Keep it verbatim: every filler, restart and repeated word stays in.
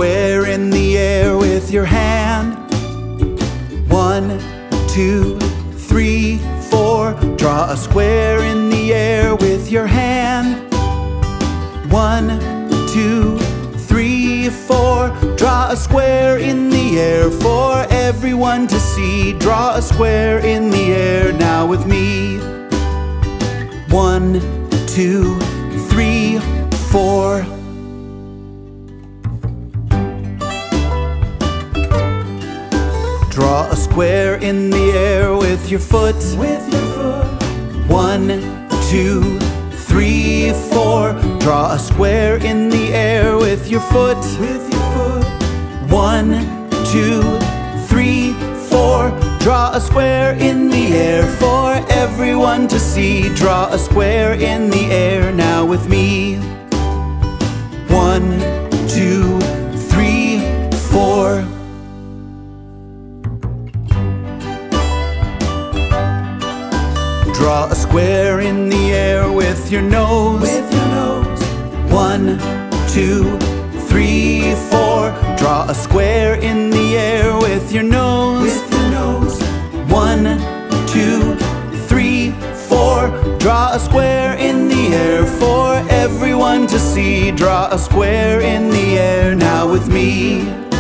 square in the air with your hand. One, two, three, four. Draw a square in the air with your hand. One, two, three, four. Draw a square in the air for everyone to see. Draw a square in the air now with me. One, two, three, four. Draw a square in the air with your foot. With your foot. One, two, three, four. Draw a square in the air with your foot. With your foot. One, two, three, four. Draw a square in the air for everyone to see. Draw a square in the air now with me. One, two, three, four. Draw a square in the air with your nose. With your nose. One, two, three, four. Draw a square in the air with your nose. With your nose. One, two, three, four. Draw a square in the air for everyone to see. Draw a square in the air now with me.